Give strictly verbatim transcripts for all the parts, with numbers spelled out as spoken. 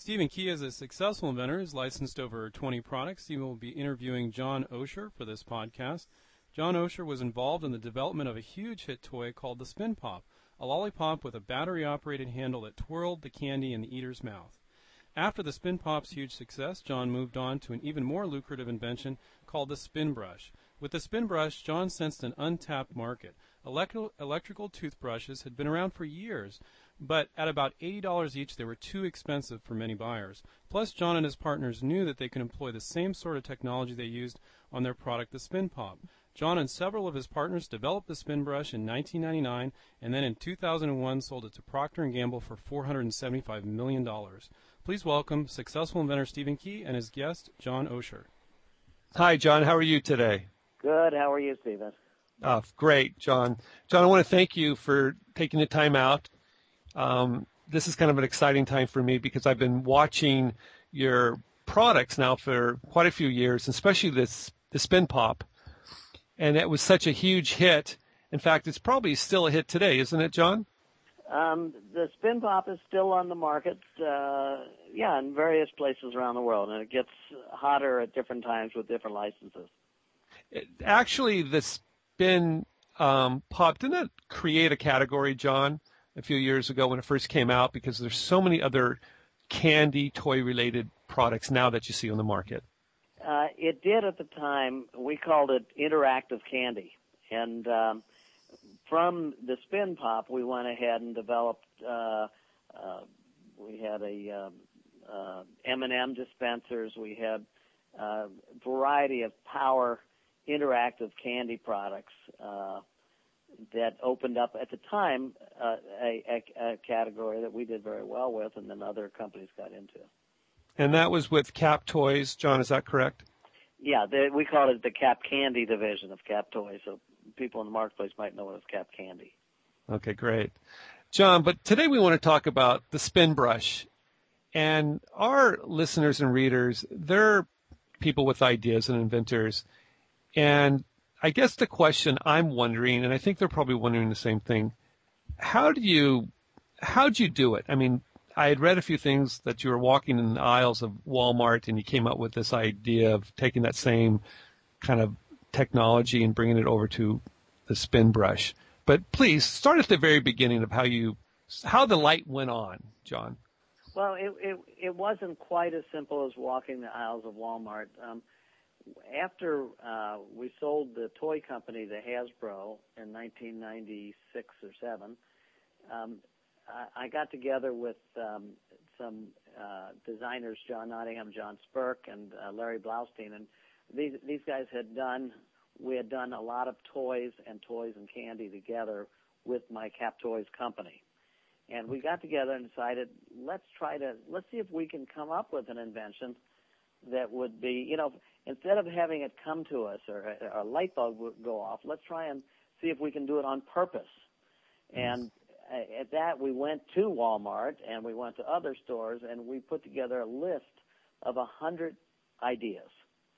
Stephen Key is a successful inventor who's licensed over twenty products. Stephen will be interviewing John Osher for this podcast. John Osher was involved in the development of a huge hit toy called the Spin Pop, a lollipop with a battery-operated handle that twirled the candy in the eater's mouth. After the Spin Pop's huge success, John moved on to an even more lucrative invention called the Spin Brush. With the Spin Brush, John sensed an untapped market. Electrical, electrical toothbrushes had been around for years, but at about eighty dollars each, they were too expensive for many buyers. Plus, John and his partners knew that they could employ the same sort of technology they used on their product, the Spin Pop. John and several of his partners developed the Spin Brush in nineteen ninety-nine, and then in two thousand one sold it to Procter and Gamble for four hundred seventy-five million dollars. Please welcome successful inventor Stephen Key and his guest, John Osher. Hi, John. How are you today? Good. How are you, Stephen? Oh, great, John. John, I want to thank you for taking the time out. Um, this is kind of an exciting time for me because I've been watching your products now for quite a few years, especially this the Spin Pop. And it was such a huge hit. In fact, it's probably still a hit today, isn't it, John? Um, the Spin Pop is still on the market, uh, yeah, in various places around the world, and it gets hotter at different times with different licenses. It, actually, the Spin um, Pop, didn't it create a category, John, a few years ago when it first came out? Because there's so many other candy, toy-related products now that you see on the market. Uh, it did at the time. We called it interactive candy, and um, from the Spin Pop, we went ahead and developed. Uh, uh, we had a um, uh, M and M dispensers. We had a variety of power interactive candy products uh, that opened up at the time uh, a, a, a category that we did very well with, and then other companies got into. And that was with Cap Toys, John. Is that correct? Yeah, they, we called it the Cap Candy division of Cap Toys, so people in the marketplace might know it as Cap Candy. Okay, great. John, but today we want to talk about the Spin Brush. And our listeners and readers, they're people with ideas and inventors. And I guess the question I'm wondering, and I think they're probably wondering the same thing, how do you, how'd you do it? I mean, I had read a few things that you were walking in the aisles of Walmart and you came up with this idea of taking that same kind of technology and bringing it over to the Spin Brush. But please start at the very beginning of how you, how the light went on, John. Well, it it, it wasn't quite as simple as walking the aisles of Walmart. Um, after uh, we sold the toy company to Hasbro in nineteen ninety-six or seven, um, I got together with um, some uh, designers, John Nottingham, John Spurk, and uh, Larry Blaustein, and these these guys had done. We had done a lot of toys and toys and candy together with my Cap Toys company, and we got together and decided let's try to let's see if we can come up with an invention that would be, you know, instead of having it come to us or a, a light bulb would go off, let's try and see if we can do it on purpose, and at that, we went to Walmart and we went to other stores and we put together a list of a hundred ideas.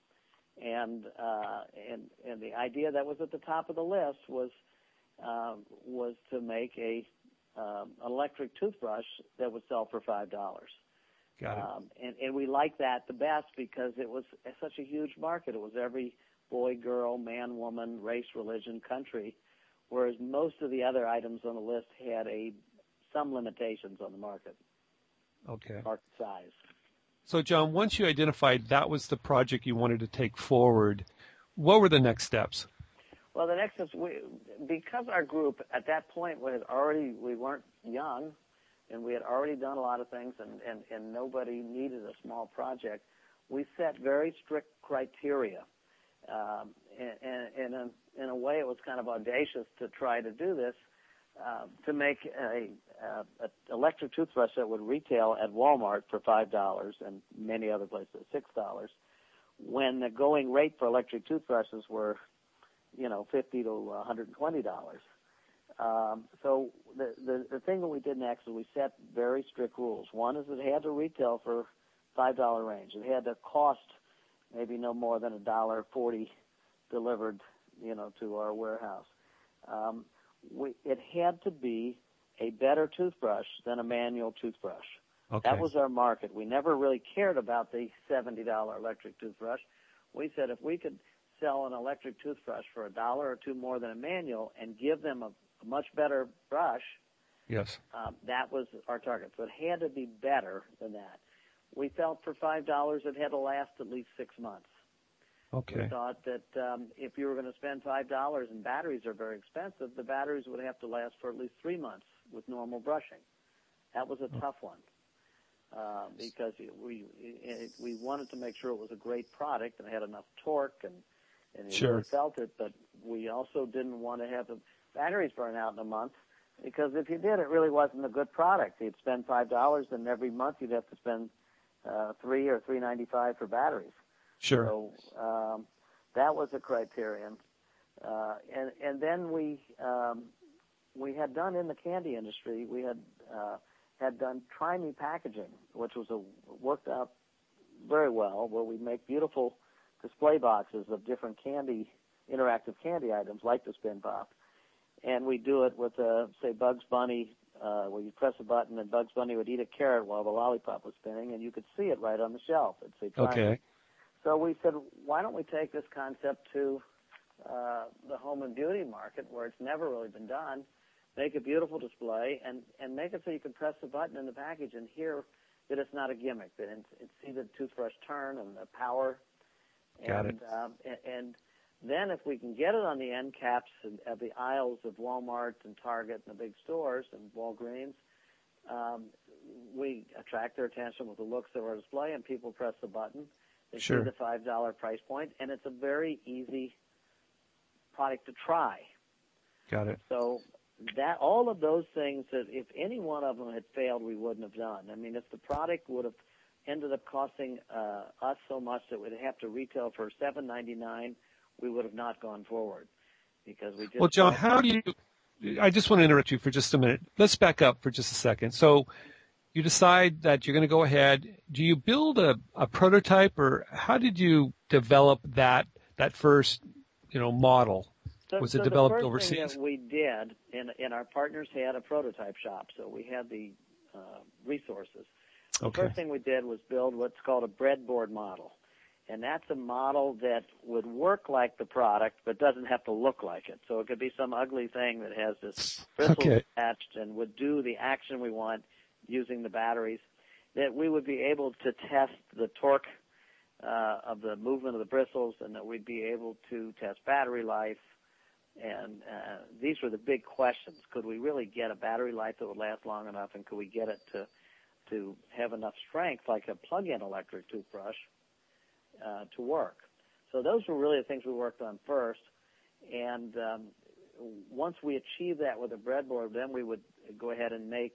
And uh, and and the idea that was at the top of the list was uh, was to make a um, electric toothbrush that would sell for five dollars. Got it. Um, and and we liked that the best because it was such a huge market. It was every boy, girl, man, woman, race, religion, country. Whereas most of the other items on the list had a some limitations on the market. Okay. Market size. So, John, once you identified that was the project you wanted to take forward, what were the next steps? Well, the next steps, we, because our group at that point we had already we weren't young, and we had already done a lot of things, and, and, and nobody needed a small project. We set very strict criteria. Um, and, and in, a, in a way, it was kind of audacious to try to do this, uh, to make a, a, a electric toothbrush that would retail at Walmart for five dollars and many other places at six dollars, when the going rate for electric toothbrushes were, you know, fifty to one hundred twenty dollars. Um, so the, the the thing that we did next is we set very strict rules. One is it had to retail for five dollar range. It had to cost maybe no more than a dollar forty delivered, you know, to our warehouse. Um, we, it had to be a better toothbrush than a manual toothbrush. Okay. That was our market. We never really cared about the seventy dollars electric toothbrush. We said if we could sell an electric toothbrush for a dollar or two more than a manual and give them a, a much better brush, yes, um, that was our target. So it had to be better than that. We felt for five dollars it had to last at least six months. Okay. We thought that um, if you were going to spend five dollars and batteries are very expensive, the batteries would have to last for at least three months with normal brushing. That was a Oh. tough one uh, because we it, we wanted to make sure it was a great product and had enough torque and, and you Sure. really felt it, but we also didn't want to have the batteries burn out in a month because if you did, it really wasn't a good product. You'd spend five dollars and every month you'd have to spend uh, three or three ninety-five for batteries. Sure. So um, that was a criterion, uh, and and then we um, we had done in the candy industry. We had uh, had done Try Me packaging, which was a worked out very well, where we make beautiful display boxes of different candy, interactive candy items like the Spin Pop, and we do it with uh, say Bugs Bunny, uh, where you press a button and Bugs Bunny would eat a carrot while the lollipop was spinning, and you could see it right on the shelf. It'd say Try Me. Okay. So we said, why don't we take this concept to uh, the home and beauty market where it's never really been done, make a beautiful display, and, and make it so you can press the button in the package and hear that it's not a gimmick, that it's, it's see the toothbrush turn and the power. Got and, it. Um, and, and then if we can get it on the end caps of the aisles of Walmart and Target and the big stores and Walgreens, um, we attract their attention with the looks of our display, and people press the button. They Sure. see the five dollars price point, and it's a very easy product to try. Got it. So that all of those things, that if any one of them had failed, we wouldn't have done. I mean, if the product would have ended up costing uh, us so much that we'd have to retail for seven ninety-nine, we would have not gone forward because we just. Well, John, felt- how do you? I just want to interrupt you for just a minute. Let's back up for just a second. So, you decide that you're going to go ahead. Do you build a, a prototype, or how did you develop that that first, you know, model? So, Was so it developed the first overseas? thing that we did, and, and our partners had a prototype shop, so we had the uh, resources. The Okay. first thing we did was build what's called a breadboard model, and that's a model that would work like the product but doesn't have to look like it. So it could be some ugly thing that has this bristles Okay. attached and would do the action we want using the batteries, that we would be able to test the torque uh, of the movement of the bristles, and that we'd be able to test battery life. And uh, these were the big questions. Could we really get a battery life that would last long enough, and could we get it to to have enough strength, like a plug-in electric toothbrush, uh, to work? So those were really the things we worked on first. And um, once we achieved that with a breadboard, then we would go ahead and make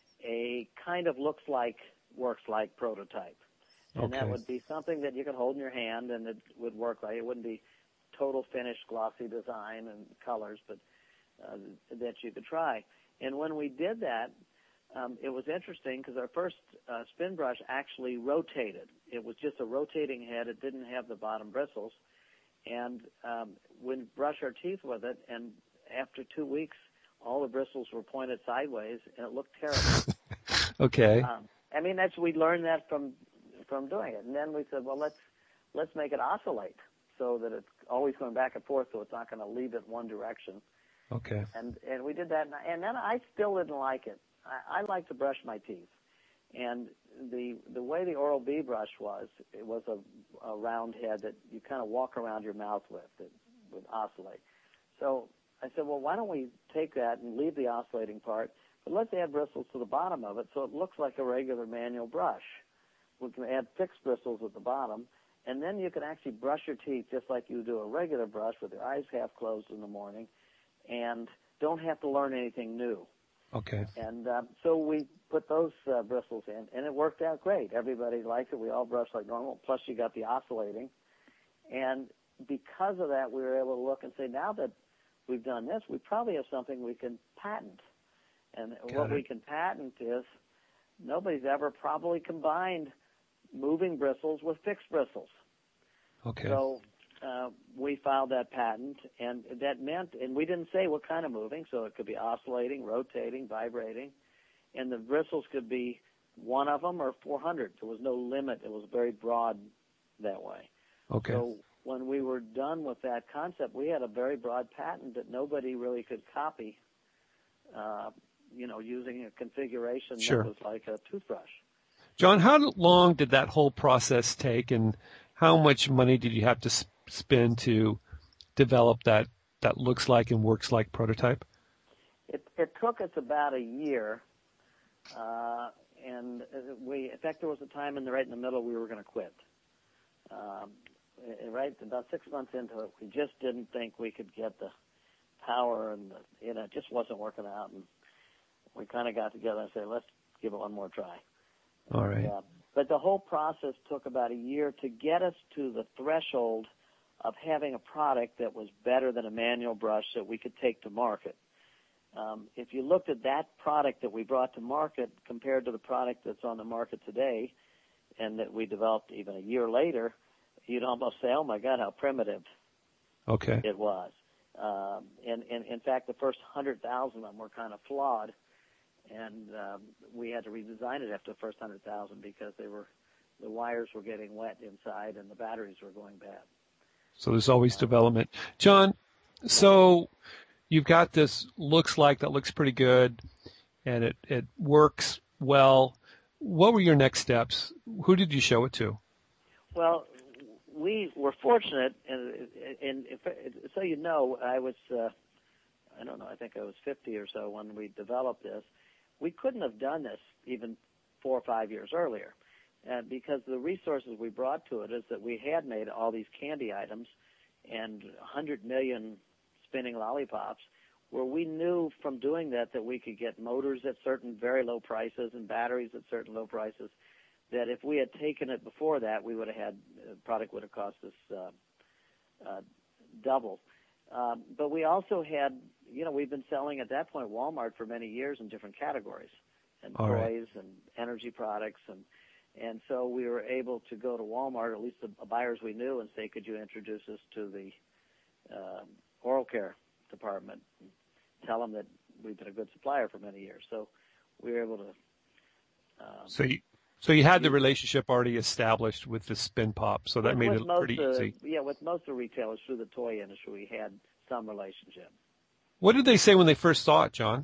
a kind of looks like, works like prototype. And Okay. that would be something that you could hold in your hand and it would work like. It wouldn't be total finished glossy design and colors, but uh, that you could try. And when we did that, um, it was interesting because our first uh, spin brush actually rotated. It was just a rotating head. It didn't have the bottom bristles. And um, we'd brush our teeth with it, and after two weeks, all the bristles were pointed sideways, and it looked terrible. Okay. Um, I mean, that's we learned that from from doing it, and then we said, well, let's let's make it oscillate so that it's always going back and forth, so it's not going to leave it one direction. Okay. And and we did that, and, and then I still didn't like it. I, I like to brush my teeth, and the the way the Oral-B brush was, it was a, a round head that you kind of walk around your mouth with, that would oscillate. So I said, well, why don't we take that and leave the oscillating part, but let's add bristles to the bottom of it so it looks like a regular manual brush. We can add fixed bristles at the bottom, and then you can actually brush your teeth just like you do a regular brush with your eyes half closed in the morning, and don't have to learn anything new. Okay. And um, so we put those uh, bristles in, and it worked out great. Everybody liked it. We all brushed like normal, plus you got the oscillating. And because of that, we were able to look and say, now that we've done this, we probably have something we can patent. And Got what it. we can patent is nobody's ever probably combined moving bristles with fixed bristles. Okay. So uh, we filed that patent, and that meant, and we didn't say what kind of moving, so it could be oscillating, rotating, vibrating, and the bristles could be one of them or four hundred. There was no limit. It was very broad that way. Okay. So when we were done with that concept, we had a very broad patent that nobody really could copy, uh, you know, using a configuration Sure. that was like a toothbrush. John, how long did that whole process take, and how much money did you have to sp- spend to develop that, that looks like and works like prototype? It, it took us about a year, uh, and we, in fact, there was a time in the right in the middle we were going to quit. Um, right about six months into it, we just didn't think we could get the power, and the, you know, it just wasn't working out, and we kind of got together and said, let's give it one more try. All right. Uh, but the whole process took about a year to get us to the threshold of having a product that was better than a manual brush that we could take to market. Um, if you looked at that product that we brought to market compared to the product that's on the market today and that we developed even a year later, you'd almost say, oh, my God, how primitive Okay. it was. Um, and, and, in fact, the first one hundred thousand of them were kind of flawed, and um, we had to redesign it after the first one hundred thousand because they were the wires were getting wet inside and the batteries were going bad. So there's always development. John, so you've got this looks like that looks pretty good, and it, it works well. What were your next steps? Who did you show it to? Well, we were fortunate, and, and if, so you know, I was, uh, I don't know, I think I was fifty or so when we developed this. We couldn't have done this even four or five years earlier. Uh, because the resources we brought to it is that we had made all these candy items and one hundred million spinning lollipops, where we knew from doing that that we could get motors at certain very low prices and batteries at certain low prices, that if we had taken it before that, we would have had, the product would have cost us uh, uh, double. Um, but we also had, you know, we've been selling at that point Walmart for many years in different categories, and All toys right. and energy products, and And so we were able to go to Walmart, at least the buyers we knew, and say, could you introduce us to the uh, oral care department and tell them that we've been a good supplier for many years. So we were able to. Um, So you, so you had the use- relationship already established with the Spin Pop, so that with, made with it most pretty of, easy. Yeah, with most of the retailers through the toy industry, we had some relationship. What did they say when they first saw it, John?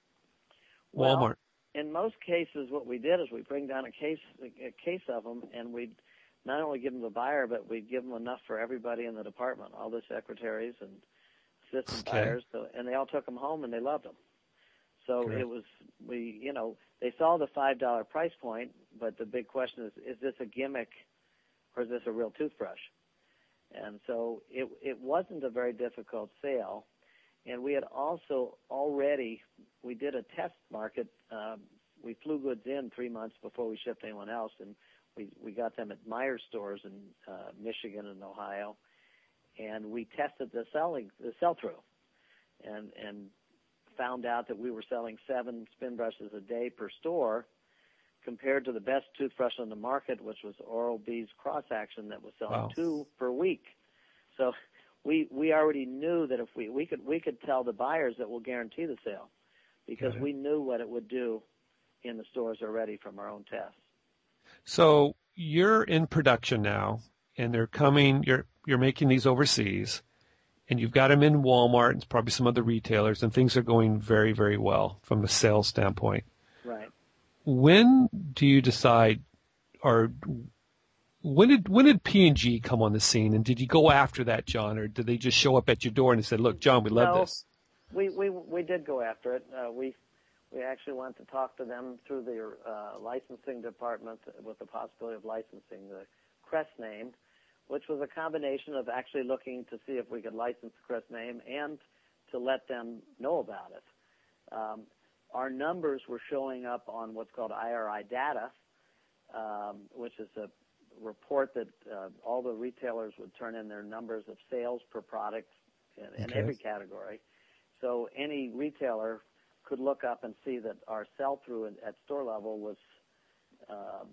Well, Walmart. in most cases, what we did is we bring down a case a case of them, and we'd not only give them the buyer, but we'd give them enough for everybody in the department, all the secretaries and assistant Okay. buyers, so, and they all took them home and they loved them. So Great. it was we, you know, they saw the five dollar price point, but the big question is: is this a gimmick, or is this a real toothbrush? And so it it wasn't a very difficult sale. And we had also already, we did a test market. Um, we flew goods in three months before we shipped anyone else, and we, we got them at Myers stores in uh, Michigan and Ohio, and we tested the selling the sell-through, and and found out that we were selling seven spin brushes a day per store, compared to the best toothbrush on the market, which was Oral-B's Cross Action, that was selling Wow. two per week. So we we already knew that if we we could we could tell the buyers that we'll guarantee the sale, because Got it. we knew what it would do in the stores already from our own tests. So you're in production now, and they're coming. You're you're making these overseas, and you've got them in Walmart and probably some other retailers, and things are going very, very well from a sales standpoint. Right. When do you decide, or when did when did P and G come on the scene, and did you go after that, John, or did they just show up at your door and they said, "Look, John, we love No. this"? We we we did go after it. Uh, we we actually went to talk to them through their uh, licensing department with the possibility of licensing the Crest name, which was a combination of actually looking to see if we could license the Crest name and to let them know about it. Um, our numbers were showing up on what's called I R I data, um, which is a report that uh, all the retailers would turn in their numbers of sales per product in, in Okay. every category. So any retailer could look up and see that our sell-through at, at store level was um,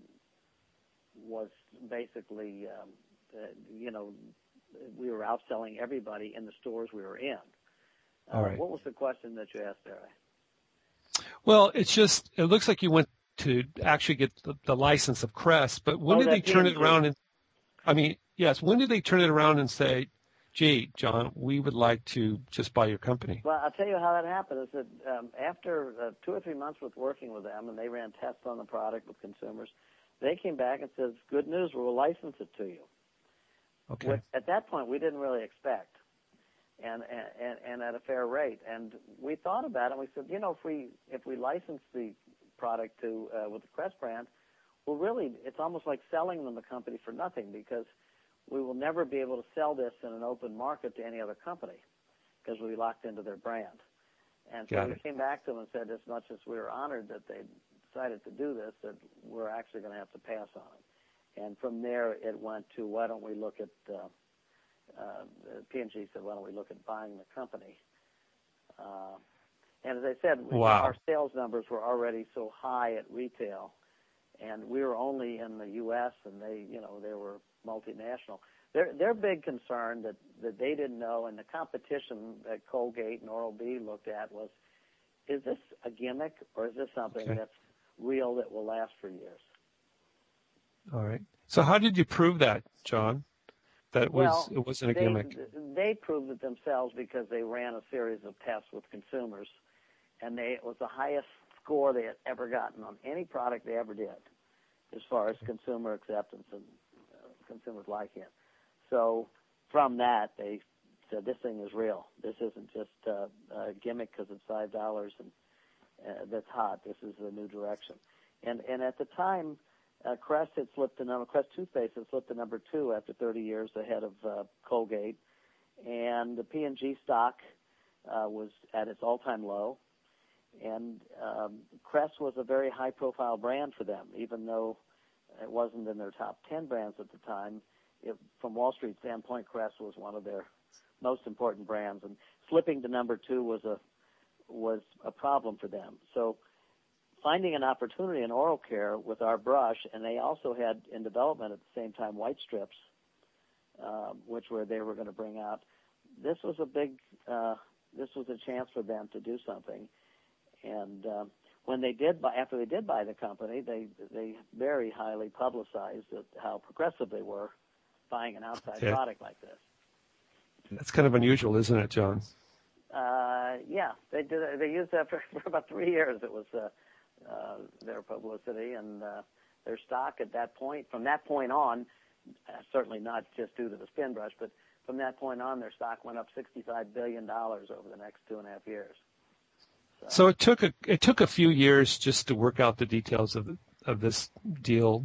was basically, um, uh, you know, we were outselling everybody in the stores we were in. Uh, All right. What was the question that you asked there? Well, it's just, it looks like you went to actually get the, the license of Crest, but when Oh, did they that turn it P and G. around and, I mean, yes, when did they turn it around and say, gee, John, we would like to just buy your company? Well, I'll tell you how that happened. Is that um, after uh, two or three months with working with them, and they ran tests on the product with consumers, they came back and said, "Good news, we'll license it to you." Okay. Which, at that point, we didn't really expect, and, and and at a fair rate. And we thought about it. and We said, you know, if we if we license the product to uh, with the Crest brand, well, really, it's almost like selling them the company for nothing, because we will never be able to sell this in an open market to any other company because we'll be locked into their brand. And so Got we it. came back to them and said, as much as we were honored that they decided to do this, that we're actually going to have to pass on it. And from there, it went to, why don't we look at, uh, uh, P and G said, why don't we look at buying the company? Uh, and as I said, we, Wow. our sales numbers were already so high at retail, and we were only in the U S, and they, you know, they were multinational. Their their big concern that, that they didn't know, and the competition that Colgate and Oral-B looked at was, is this a gimmick or is this something Okay. that's real that will last for years? All right. So how did you prove that, John? That it was Well, it wasn't a they, gimmick? They proved it themselves because they ran a series of tests with consumers, and they, it was the highest score they had ever gotten on any product they ever did as far as consumer acceptance and uh, consumers liking it. So from that, they said, this thing is real. This isn't just uh, a gimmick because it's five dollars and uh, that's hot. This is a new direction. And and at the time, uh, Crest had slipped to number, Crest toothpaste had slipped to number two after thirty years ahead of uh, Colgate. And the P and G stock uh, was at its all-time low. And um, Crest was a very high-profile brand for them, even though it wasn't in their top ten brands at the time. It, from Wall Street standpoint, Crest was one of their most important brands, and slipping to number two was a was a problem for them. So, finding an opportunity in oral care with our brush, and they also had in development at the same time white strips, um, which were they were going to bring out. This was a big. Uh, this was a chance for them to do something, and um, when they did buy, after they did buy the company, they they very highly publicized how progressive they were buying an outside Yeah. product like this. That's kind of unusual, isn't it, John? Uh, yeah, they did. They used that for, for about three years. It was uh, uh, their publicity and uh, their stock at that point. From that point on, uh, certainly not just due to the spin brush, but from that point on, their stock went up sixty-five billion dollars over the next two and a half years. So, So it took a it took a few years just to work out the details of the, of this deal.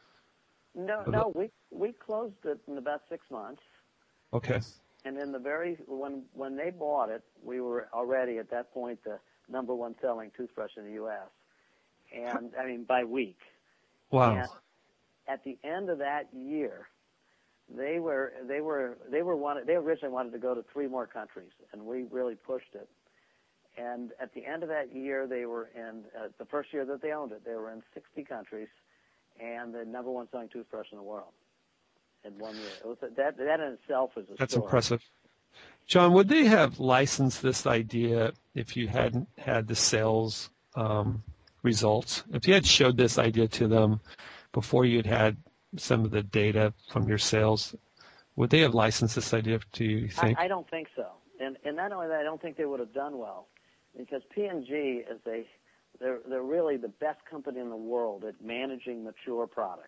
no, no, we we closed it in about six months. Okay. And in the very when when they bought it, we were already at that point the number one selling toothbrush in the U S And I mean by week. Wow. And at the end of that year, they were they were they were wanted they originally wanted to go to three more countries, and we really pushed it. And at the end of that year, they were in uh, the first year that they owned it, they were in sixty countries, and the number one selling toothbrush in the world. In one year, it was that that in itself is a That's story. impressive. John, would they have licensed this idea if you hadn't had the sales um, results? If you had showed this idea to them before you'd had some of the data from your sales, would they have licensed this idea to you, you think? I, I don't think so. And and not only that, I don't think they would have done well, because P and G is a they're they're really the best company in the world at managing mature products.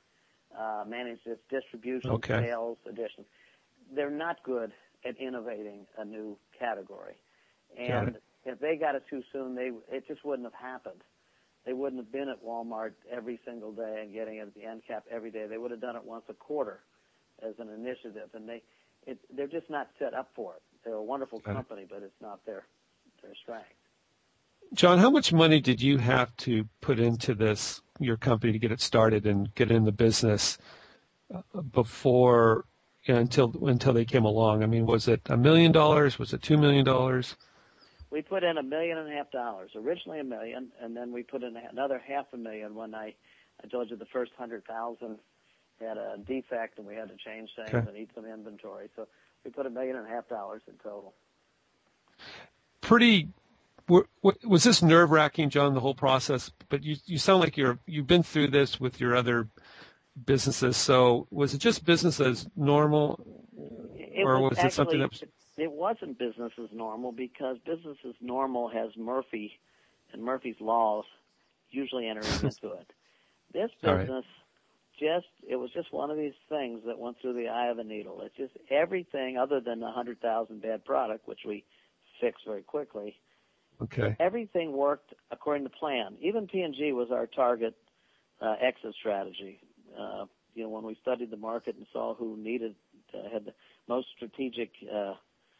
Uh, manage its distribution, Okay. sales, additions. They're not good at innovating a new category. Got And it. if they got it too soon, they it just wouldn't have happened. They wouldn't have been at Walmart every single day and getting it at the end cap every day. They would have done it once a quarter as an initiative, and they it, they're just not set up for it. They're a wonderful Got it. company, but it's not their their strength. John, how much money did you have to put into this, your company, to get it started and get in the business uh, before, you know, until until they came along? I mean, was it a million dollars? Was it two million dollars? We put in a million and a half dollars. Originally a million, and then we put in another half a million when I, I told you the first hundred thousand had a defect and we had to change things Okay. and eat some inventory. So we put a million and a half dollars in total. Pretty were, was this nerve-wracking, John, the whole process? But you, you sound like you're, you've been through this with your other businesses. So was it just business as normal, it or was, was actually, it something that was... It wasn't business as normal because business as normal has Murphy, and Murphy's laws usually entering into it. This business, right. just it was just one of these things that went through the eye of a needle. It's just everything other than the one hundred thousand bad product, which we fixed very quickly. Okay. Everything worked according to plan. Even P and G was our target uh, exit strategy. Uh, you know, when we studied the market and saw who needed, uh, had the most strategic uh,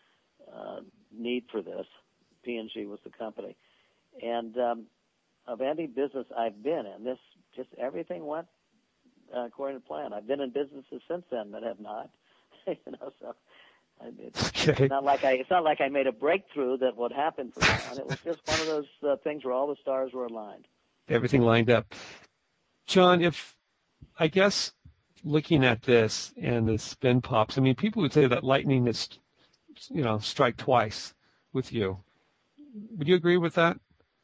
uh, need for this, P and G was the company. And um, of any business I've been in, this just everything went uh, according to plan. I've been in businesses since then that have not. you know, so it's okay. not like I. It's not like I made a breakthrough that would happen for one. It was just one of those uh, things where all the stars were aligned. Everything lined up. John, if I guess looking at this and the spin pops, I mean, people would say that lightning is, you know, strike twice with you. Would you agree with that?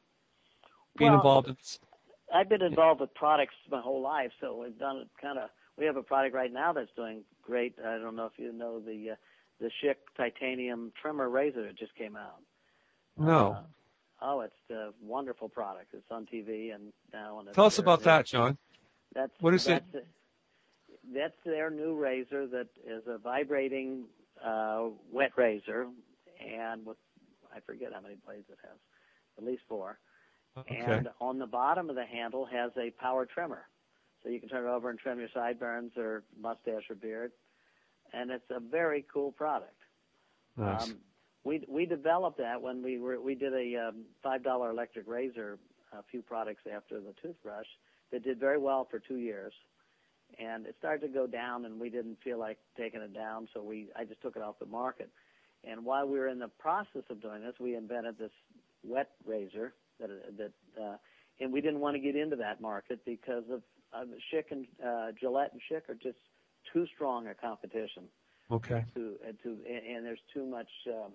Being well, involved in this? I've been involved with products my whole life, so we've done it kind of. We have a product right now that's doing great. I don't know if you know the uh, the Schick titanium trimmer razor that just came out. No. Uh, oh, it's a wonderful product. It's on T V and now. And Tell us about that, John. That's what is that's it? A, that's their new razor that is a vibrating uh, wet razor, and with I forget how many blades it has, at least four. Okay. And on the bottom of the handle has a power trimmer. So you can turn it over and trim your sideburns or mustache or beard. And it's a very cool product. Nice. Um, we we developed that when we were we did a um, five dollar electric razor, a few products after the toothbrush that did very well for two years. And it started to go down, and we didn't feel like taking it down, so we I just took it off the market. And while we were in the process of doing this, we invented this wet razor that that uh, and we didn't want to get into that market because of uh, Schick and uh, Gillette and Schick are just too strong a competition. Okay. To uh, to and, and there's too much um,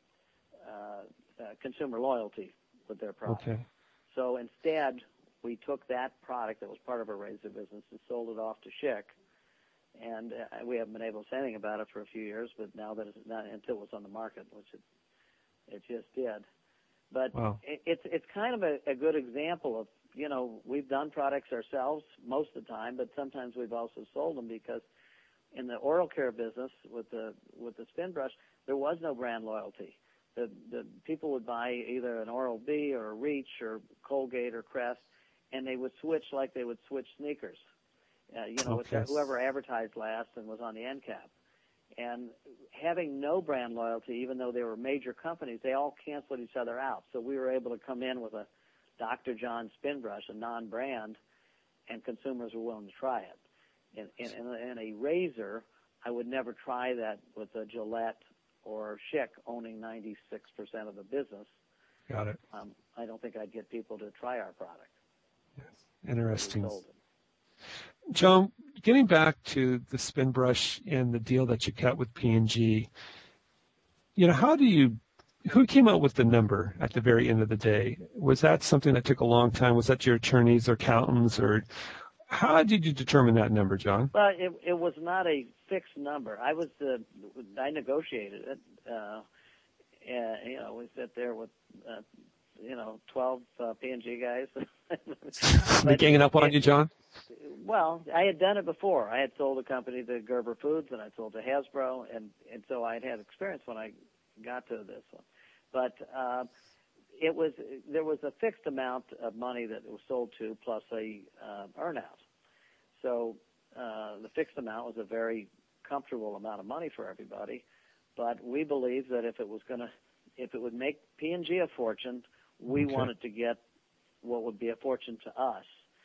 uh, uh, consumer loyalty with their product. Okay. So instead, we took that product that was part of our razor business and sold it off to Schick. And uh, we haven't been able to say anything about it for a few years, but now that it's not until it was on the market, which it it just did. But wow. it, it's it's kind of a, a good example of, you know, we've done products ourselves most of the time, but sometimes we've also sold them because in the oral care business with the with the spin brush, there was no brand loyalty. The the people would buy either an Oral-B or a Reach or Colgate or Crest, and they would switch like they would switch sneakers. Uh, you know, okay. with whoever advertised last and was on the end cap. And having no brand loyalty, even though they were major companies, they all canceled each other out. So we were able to come in with a Doctor John spin brush, a non-brand, and consumers were willing to try it. In, in, in a razor, I would never try that with a Gillette or Schick owning ninety-six percent of the business. Got it. Um, I don't think I'd get people to try our product. Yes. Interesting. So John, getting back to the spin brush and the deal that you cut with P and G, you know, how do you, who came out with the number at the very end of the day? Was that something that took a long time? Was that your attorneys or accountants, or how did you determine that number, John? Well, it, it was not a fixed number. I was the, I negotiated it. Uh, and, you know, we sit there with, uh, you know, twelve uh, P and G guys. They ganging up on you, John? Well, I had done it before. I had sold a company to Gerber Foods, and I sold to Hasbro, and, and so I had had experience when I got to this one. But uh, it was there was a fixed amount of money that it was sold to, plus a uh, earn-out. So uh, the fixed amount was a very comfortable amount of money for everybody. But we believed that if it was going to, if it would make P and G a fortune, we okay. wanted to get what would be a fortune to us.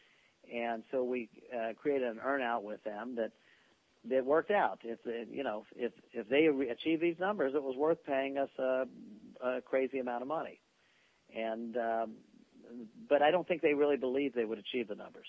And so we uh, created an earn-out with them that that worked out. If they, you know, if if they re- achieved these numbers, it was worth paying us a, a crazy amount of money. And um, but I don't think they really believed they would achieve the numbers.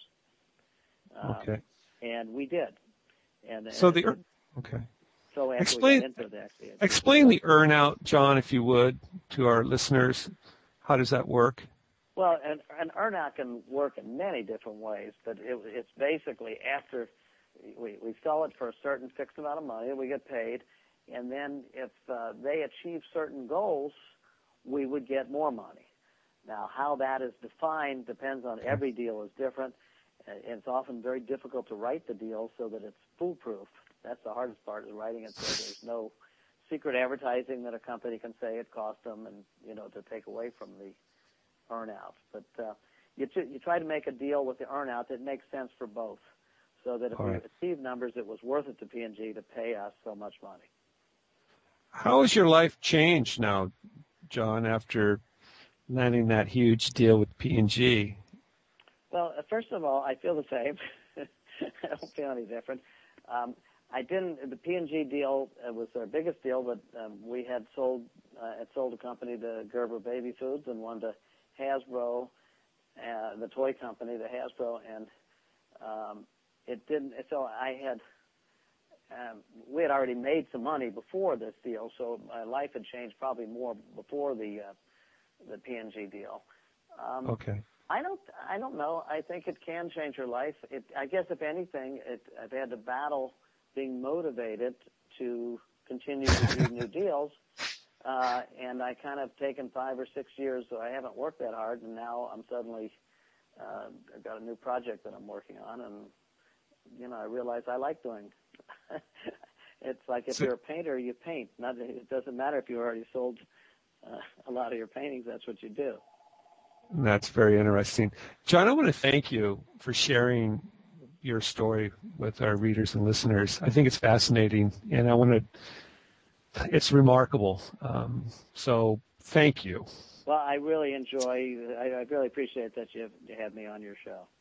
Um, okay. And we did. And so and, the okay. So after explain we got into it, actually, explain the earn-out, John, if you would, to our listeners. How does that work? Well, an, an earn-out can work in many different ways, but it, it's basically after we, we sell it for a certain fixed amount of money, we get paid, and then if uh, they achieve certain goals, we would get more money. Now, how that is defined depends on every deal is different, and it's often very difficult to write the deal so that it's foolproof. That's the hardest part, is writing it so there's no secret advertising that a company can say it cost them, and you know, to take away from the earn-out. But uh, you, t- you try to make a deal with the earn-out that makes sense for both, so that if All we right. achieve numbers, it was worth it to P and G to pay us so much money. How has your life changed now, John, after landing that huge deal with P and G? Well, uh, first of all, I feel the same. I don't feel any different. Um, I didn't. The P and G deal uh, was our biggest deal, but um, we had sold uh, had sold a company to Gerber Baby Foods and one to Hasbro, uh, the toy company, to Hasbro, and um, it didn't. So I had. Um, we had already made some money before this deal, so my life had changed probably more before the uh, the P and G deal. Um, Okay. I don't. I don't know. I think it can change your life. It, I guess if anything, it, I've had to battle being motivated to continue to do new deals, uh, and I kind of taken five or six years, so I haven't worked that hard, and now I'm suddenly uh, I've got a new project that I'm working on, and you know I realize I like doing. It's like if So- you're a painter, you paint. Not, it doesn't matter if you already sold uh, a lot of your paintings. That's what you do. That's very interesting. John, I want to thank you for sharing your story with our readers and listeners. I think it's fascinating, and I want to, it's remarkable. Um, so thank you. Well, I really enjoy, I, I really appreciate that you, you had me on your show.